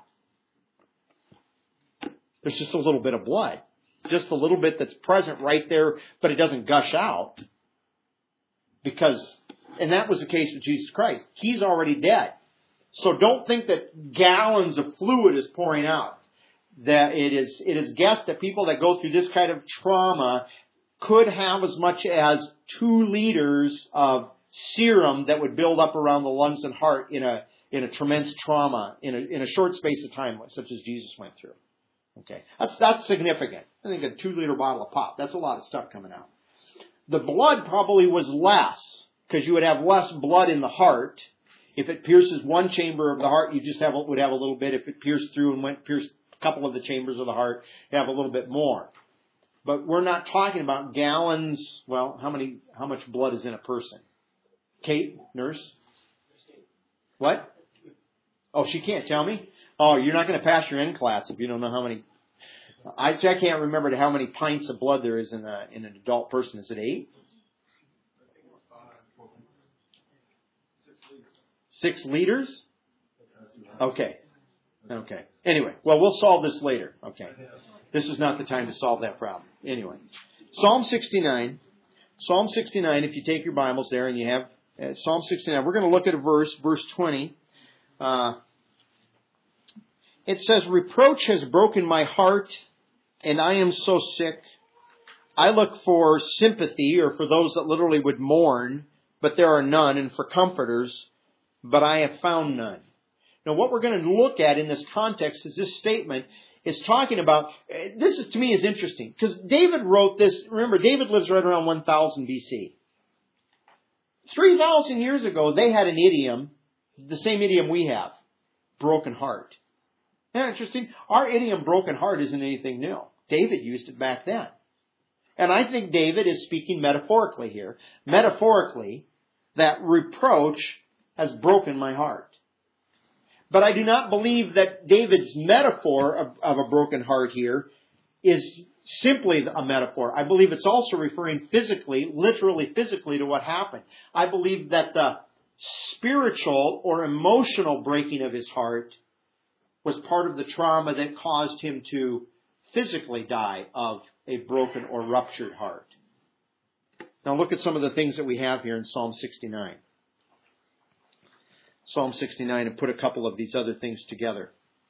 There's just a little bit of blood. Just a little bit that's present right there, but it doesn't gush out. And that was the case with Jesus Christ. He's already dead. So don't think that gallons of fluid is pouring out. That it is guessed that people that go through this kind of trauma could have as much as 2 liters of serum that would build up around the lungs and heart in a tremendous trauma in a short space of time, such as Jesus went through. Okay, that's significant. I think a 2-liter bottle of pop. That's a lot of stuff coming out. The blood probably was less, because you would have less blood in the heart. If it pierces one chamber of the heart, you just would have a little bit. If it pierced through and pierced a couple of the chambers of the heart, you have a little bit more. But we're not talking about gallons. Well, how much blood is in a person? Kate, nurse? What? Oh, she can't tell me? Oh, you're not going to pass your N class if you don't know how many. I can't remember how many pints of blood there is in an adult person. Is it 8? 6 liters? Okay. Anyway, well, we'll solve this later. Okay. This is not the time to solve that problem. Anyway, Psalm 69. Psalm 69, if you take your Bibles there and you have Psalm 69, we're going to look at a verse 20. It says, reproach has broken my heart, and I am so sick. I look for sympathy, or for those that literally would mourn, but there are none, and for comforters, but I have found none. Now, what we're going to look at in this context is this statement is talking about, this is, to me, is interesting, because David wrote this. Remember, David lives right around 1000 BC. 3,000 years ago, they had an idiom, the same idiom we have, broken heart. Isn't that interesting? Our idiom, broken heart, isn't anything new. David used it back then. And I think David is speaking metaphorically here. Metaphorically, that reproach has broken my heart. But I do not believe that David's metaphor of a broken heart here is simply a metaphor. I believe it's also referring physically, literally physically, to what happened. I believe that the spiritual or emotional breaking of his heart was part of the trauma that caused him to physically die of a broken or ruptured heart. Now look at some of the things that we have here in Psalm 69. Psalm 69, and put a couple of these other things together.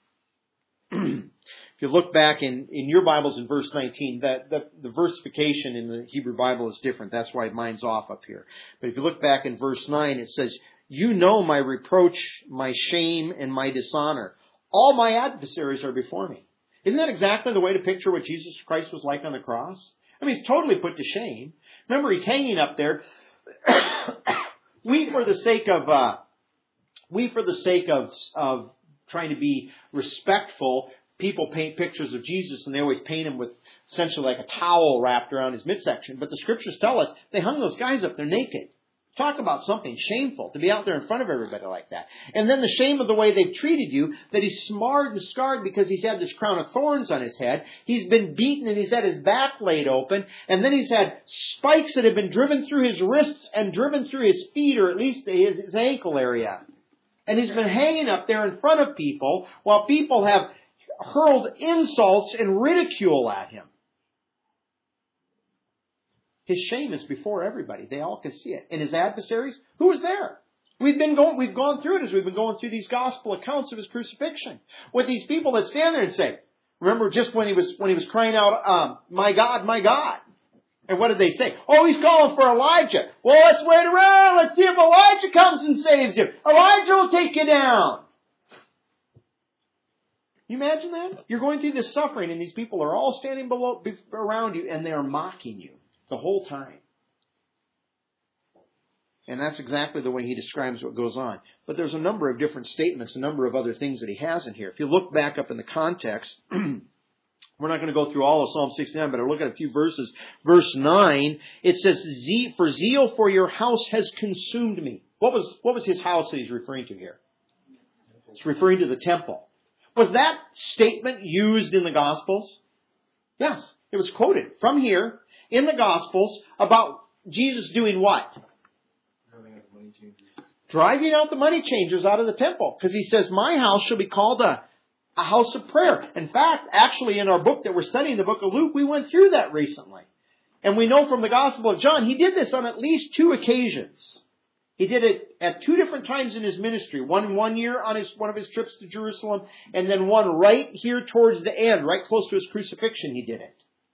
If you look back in your Bibles in verse 19, the versification in the Hebrew Bible is different. That's why mine's off up here. But if you look back in verse 9, it says, "You know my reproach, my shame, and my dishonor. All my adversaries are before me." Isn't that exactly the way to picture what Jesus Christ was like on the cross? I mean, he's totally put to shame. Remember, he's hanging up there. We, for the sake of trying to be respectful, people paint pictures of Jesus and they always paint him with essentially like a towel wrapped around his midsection. But the scriptures tell us they hung those guys up there naked. Talk about something shameful to be out there in front of everybody like that. And then the shame of the way they've treated you, that he's marred and scarred because he's had this crown of thorns on his head. He's been beaten and he's had his back laid open. And then he's had spikes that have been driven through his wrists and driven through his feet, or at least his ankle area. And he's been hanging up there in front of people while people have hurled insults and ridicule at him. His shame is before everybody. They all can see it. And his adversaries, who was there? We've gone through it as we've been going through these gospel accounts of his crucifixion. With these people that stand there and say, remember just when he was crying out, "My God, my God." And what did they say? "Oh, he's calling for Elijah." Well, let's wait around. Let's see if Elijah comes and saves you. Elijah will take you down. You imagine that? You're going through this suffering and these people are all standing around you and they are mocking you the whole time. And that's exactly the way he describes what goes on. But there's a number of different statements, a number of other things that he has in here. If you look back up in the context, we're not going to go through all of Psalm 69, but I'll look at a few verses. Verse 9, it says, "For zeal for your house has consumed me." What was his house that he's referring to here? It's referring to the temple. Was that statement used in the Gospels? Yes. It was quoted from here in the Gospels about Jesus doing what? Driving out the money changers out of the temple. Because he says, "My house shall be called a house of prayer." In fact, actually in our book that we're studying, the book of Luke, we went through that recently. And we know from the Gospel of John, he did this on at least 2 occasions. He did it at 2 different times in his ministry. One year on one of his trips to Jerusalem, and then one right here towards the end, right close to his crucifixion, he did it.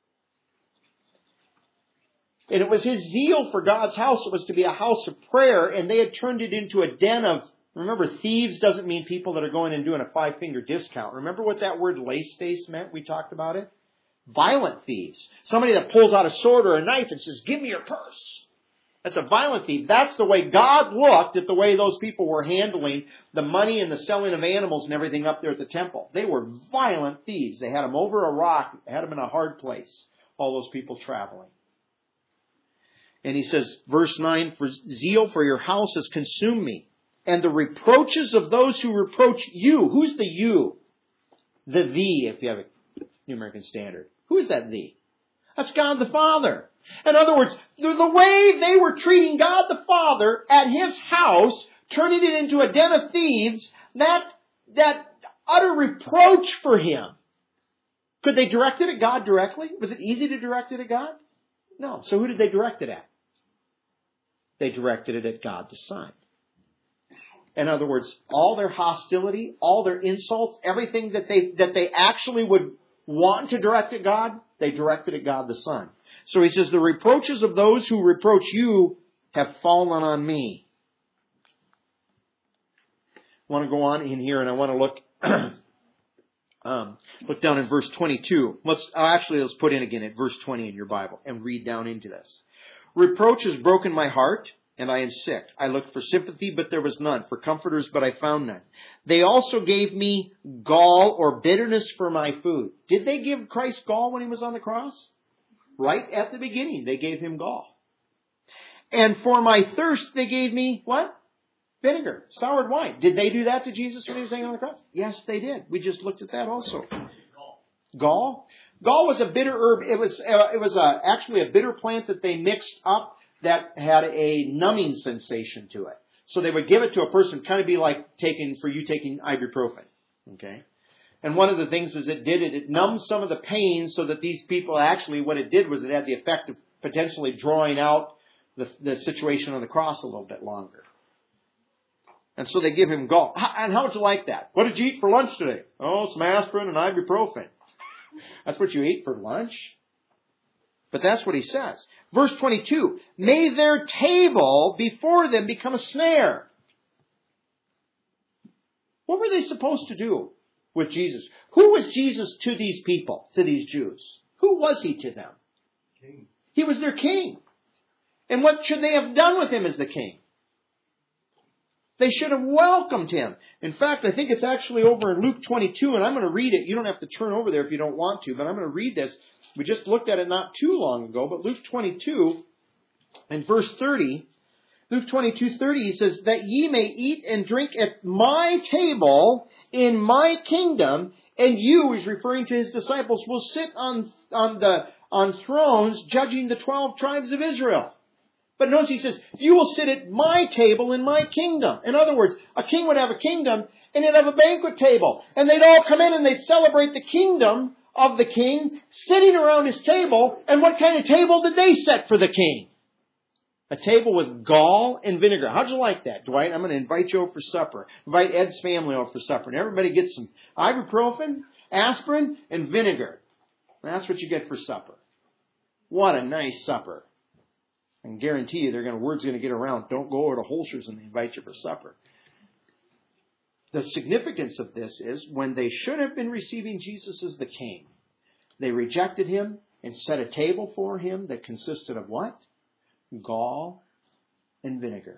And it was his zeal for God's house. It was to be a house of prayer, and they had turned it into a den of, remember, thieves doesn't mean people that are going and doing a 5-finger discount. Remember what that word laestace meant? We talked about it. Violent thieves. Somebody that pulls out a sword or a knife and says, "Give me your purse." That's a violent thief. That's the way God looked at the way those people were handling the money and the selling of animals and everything up there at the temple. They were violent thieves. They had them over a rock, had them in a hard place, all those people traveling. And he says, verse 9, "For zeal for your house has consumed me, and the reproaches of those who reproach you." Who's the you? The thee, if you have a New American Standard. Who is that thee? That's God the Father. In other words, the way they were treating God the Father at his house, turning it into a den of thieves, that utter reproach for him. Could they direct it at God directly? Was it easy to direct it at God? No. So who did they direct it at? They directed it at God the Son. In other words, all their hostility, all their insults, everything that they actually would want to direct at God, they directed at God the Son. So he says, "The reproaches of those who reproach you have fallen on me." I want to go on in here and I want to look down in verse 22. Let's put in again at verse 20 in your Bible and read down into this. "Reproach has broken my heart, and I am sick. I looked for sympathy, but there was none, for comforters, but I found none. They also gave me gall or bitterness for my food." Did they give Christ gall when he was on the cross? Right at the beginning, they gave him gall. "And for my thirst, they gave me" what? Vinegar, soured wine. Did they do that to Jesus when he was hanging on the cross? Yes, they did. We just looked at that also. Gall. Gall was a bitter herb. It was actually a bitter plant that they mixed up that had a numbing sensation to it. So they would give it to a person, kind of be like taking ibuprofen. Okay? And one of the things is it numbed some of the pain so that these people actually, what it did was it had the effect of potentially drawing out the situation on the cross a little bit longer. And so they give him gall. And how would you like that? What did you eat for lunch today? Oh, some aspirin and ibuprofen. That's what you ate for lunch? But that's what he says. Verse 22, may their table before them become a snare. What were they supposed to do with Jesus? Who was Jesus to these people, to these Jews? Who was he to them? King. He was their king. And what should they have done with him as the king? They should have welcomed him. In fact, I think it's actually over in Luke 22, and I'm going to read it. You don't have to turn over there if you don't want to, but I'm going to read this. We just looked at it not too long ago, but Luke 22 and verse 30, Luke 22:30, he says, that ye may eat and drink at my table in my kingdom, and you, he's referring to his disciples, will sit on thrones judging the 12 tribes of Israel. But notice he says, you will sit at my table in my kingdom. In other words, a king would have a kingdom and he'd have a banquet table. And they'd all come in and they'd celebrate the kingdom of the king sitting around his table. And what kind of table did they set for the king? A table with gall and vinegar. How'd you like that, Dwight? I'm going to invite you over for supper. Invite Ed's family over for supper. And everybody gets some ibuprofen, aspirin, and vinegar. And that's what you get for supper. What a nice supper. I can guarantee you word's going to get around. Don't go over to Holscher's and they invite you for supper. The significance of this is when they should have been receiving Jesus as the king, they rejected him and set a table for him that consisted of what? Gall and vinegar.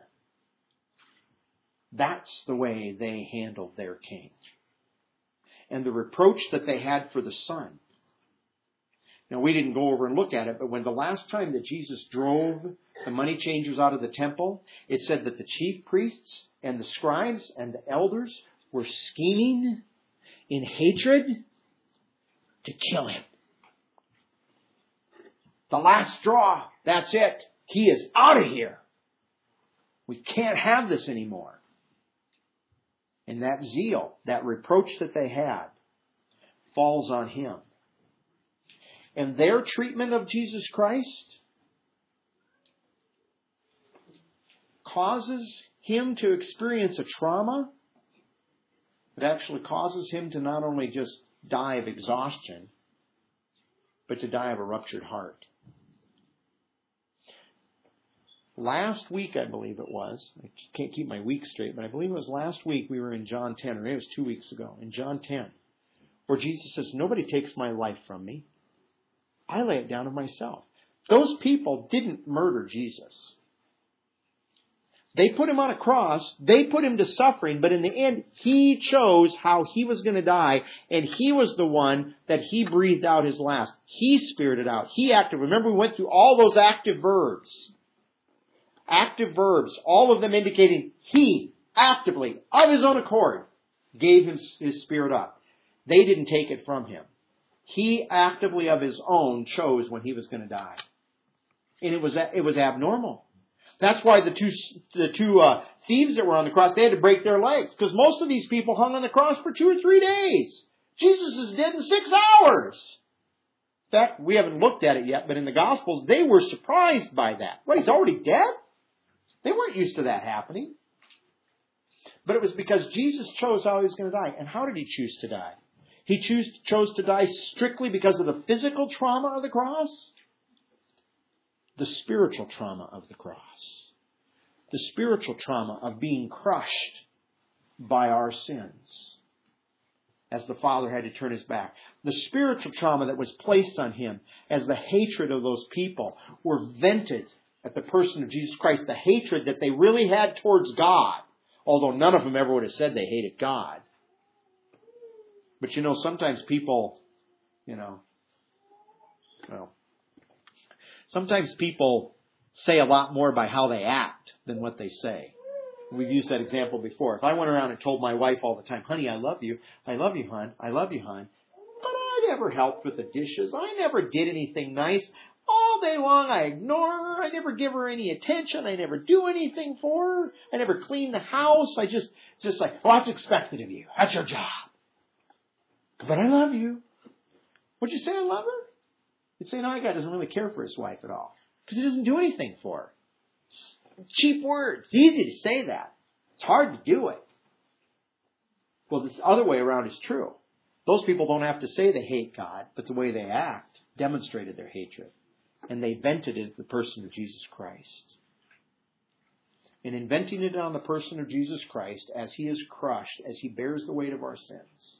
That's the way they handled their king. And the reproach that they had for the son. Now, we didn't go over and look at it, but when the last time that Jesus drove the money changers out of the temple, it said that the chief priests and the scribes and the elders were scheming in hatred to kill him. The last straw, that's it. He is out of here. We can't have this anymore. And that zeal, that reproach that they had, falls on him. And their treatment of Jesus Christ causes him to experience a trauma. It actually causes him to not only just die of exhaustion, but to die of a ruptured heart. Last week, I believe it was, I can't keep my week straight, but I believe it was last week we were in John 10, or maybe it was 2 weeks ago, in John 10, where Jesus says, nobody takes my life from me. I lay it down of myself. Those people didn't murder Jesus. They put him on a cross. They put him to suffering. But in the end, he chose how he was going to die. And he was the one that he breathed out his last. He spirited out. He acted. Remember, we went through all those active verbs. Active verbs. All of them indicating he actively, of his own accord, gave his spirit up. They didn't take it from him. He actively of his own chose when he was going to die. And it was abnormal. That's why the two thieves that were on the cross, they had to break their legs. Because most of these people hung on the cross for 2 or 3 days. Jesus is dead in 6 hours. In fact, we haven't looked at it yet, but in the Gospels, they were surprised by that. What, he's already dead? They weren't used to that happening. But it was because Jesus chose how he was going to die. And how did he choose to die? He chose to die strictly because of the physical trauma of the cross? The spiritual trauma of the cross. The spiritual trauma of being crushed by our sins. As the Father had to turn his back. The spiritual trauma that was placed on him as the hatred of those people were vented at the person of Jesus Christ. The hatred that they really had towards God. Although none of them ever would have said they hated God. But sometimes people, sometimes people say a lot more by how they act than what they say. We've used that example before. If I went around and told my wife all the time, honey, I love you, hon, I love you, hon, but I never helped with the dishes, I never did anything nice, all day long I ignore her, I never give her any attention, I never do anything for her, I never clean the house, I just like, well, that's expected of you, that's your job. But I love you. Would you say I love her? You'd say, no, that guy doesn't really care for his wife at all. Because he doesn't do anything for her. Cheap words. It's easy to say that. It's hard to do it. Well, this other way around is true. Those people don't have to say they hate God, but the way they act demonstrated their hatred. And they vented it in the person of Jesus Christ. And in venting it on the person of Jesus Christ, as He is crushed, as He bears the weight of our sins,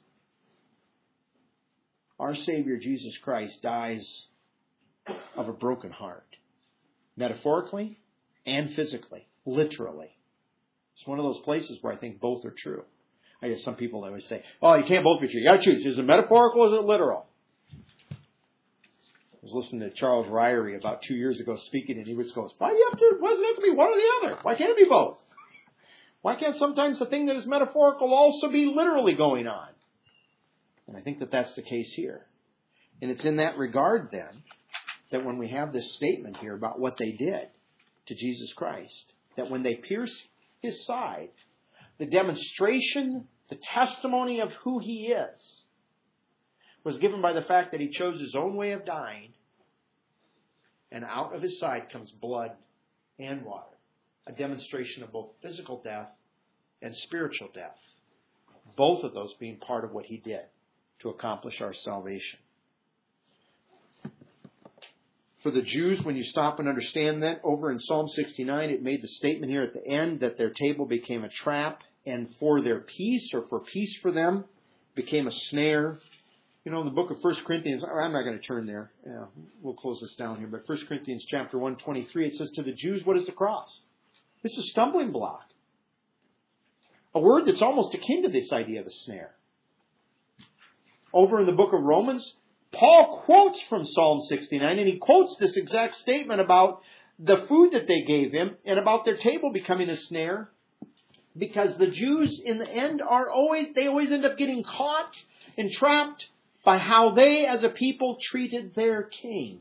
our Savior Jesus Christ dies of a broken heart. Metaphorically and physically. Literally. It's one of those places where I think both are true. I guess some people always say, oh, you can't both be true. You got to choose. Is it metaphorical or is it literal? I was listening to Charles Ryrie about 2 years ago speaking, and he goes, why does it have to be one or the other? Why can't it be both? Why can't sometimes the thing that is metaphorical also be literally going on? And I think that that's the case here. And it's in that regard, then, that when we have this statement here about what they did to Jesus Christ, that when they pierced His side, the demonstration, the testimony of who He is, was given by the fact that He chose His own way of dying, and out of His side comes blood and water, a demonstration of both physical death and spiritual death, both of those being part of what He did to accomplish our salvation. For the Jews, when you stop and understand that, over in Psalm 69, it made the statement here at the end that their table became a trap, and for their peace, or for peace for them, became a snare. You know, in the book of 1 Corinthians, I'm not going to turn there. We'll close this down here. But 1 Corinthians chapter 1:23, it says, to the Jews, what is the cross? It's a stumbling block. A word that's almost akin to this idea of a snare. Over in the book of Romans, Paul quotes from Psalm 69, and he quotes this exact statement about the food that they gave him and about their table becoming a snare, because the Jews in the end always end up getting caught and trapped by how they as a people treated their king.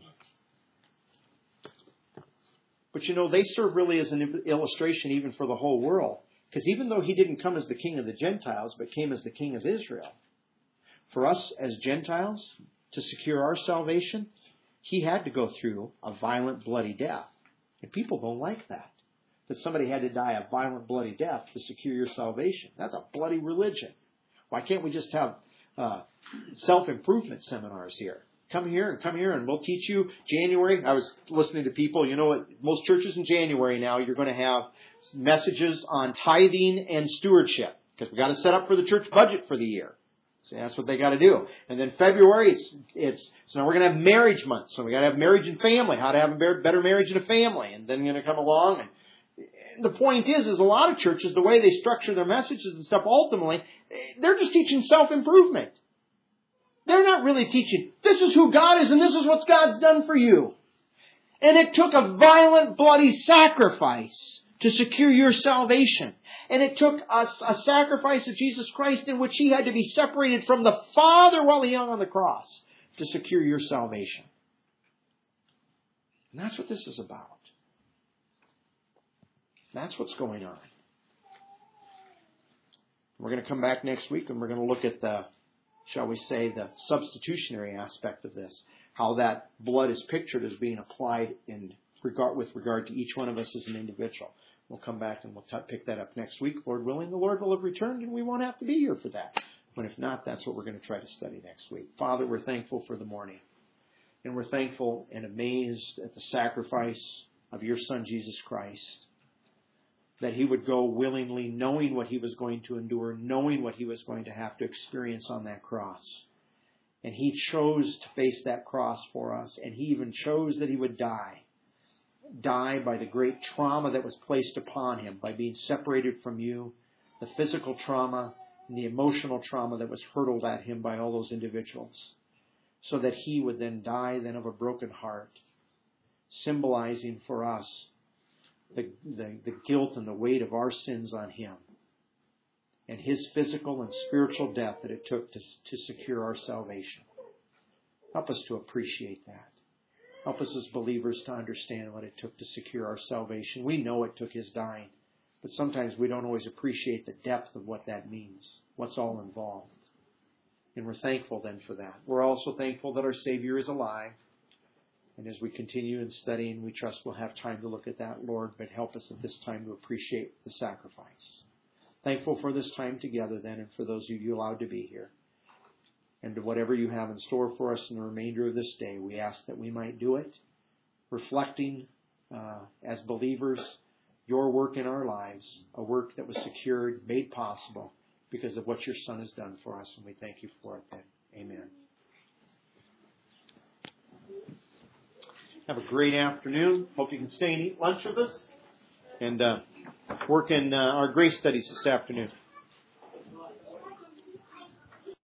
But you know, they serve really as an illustration even for the whole world, because even though He didn't come as the king of the Gentiles, but came as the king of Israel, for us as Gentiles, to secure our salvation, He had to go through a violent, bloody death. And people don't like that. That somebody had to die a violent, bloody death to secure your salvation. That's a bloody religion. Why can't we just have self-improvement seminars here? Come here and we'll teach you January. I was listening to people, you know what, most churches in January now, you're going to have messages on tithing and stewardship, because we've got to set up for the church budget for the year. So that's what they got to do. And then February, so now we're going to have marriage month. So we got to have marriage and family, how to have a better marriage and a family. And then you're going to come along. And the point is a lot of churches, the way they structure their messages and stuff, ultimately, they're just teaching self-improvement. They're not really teaching, this is who God is and this is what God's done for you. And it took a violent, bloody sacrifice to secure your salvation. And it took a sacrifice of Jesus Christ in which He had to be separated from the Father while He hung on the cross to secure your salvation. And that's what this is about. That's what's going on. We're going to come back next week and we're going to look at the substitutionary aspect of this. How that blood is pictured as being applied with regard to each one of us as an individual. We'll come back and we'll pick that up next week. Lord willing, the Lord will have returned and we won't have to be here for that. But if not, that's what we're going to try to study next week. Father, we're thankful for the morning. And we're thankful and amazed at the sacrifice of your Son, Jesus Christ. That He would go willingly, knowing what He was going to endure, knowing what He was going to have to experience on that cross. And He chose to face that cross for us. And He even chose that He would die. Die by the great trauma that was placed upon Him, by being separated from you, the physical trauma and the emotional trauma that was hurled at Him by all those individuals, so that He would then die then of a broken heart, symbolizing for us the guilt and the weight of our sins on Him, and His physical and spiritual death that it took to secure our salvation. Help us to appreciate that. Help us as believers to understand what it took to secure our salvation. We know it took His dying, but sometimes we don't always appreciate the depth of what that means, what's all involved. And we're thankful then for that. We're also thankful that our Savior is alive. And as we continue in studying, we trust we'll have time to look at that, Lord, but help us at this time to appreciate the sacrifice. Thankful for this time together then, and for those of you allowed to be here. And to whatever you have in store for us in the remainder of this day, we ask that we might do it, reflecting as believers your work in our lives, a work that was secured, made possible because of what your Son has done for us, and we thank you for it then. Amen. Have a great afternoon. Hope you can stay and eat lunch with us and work in our grace studies this afternoon.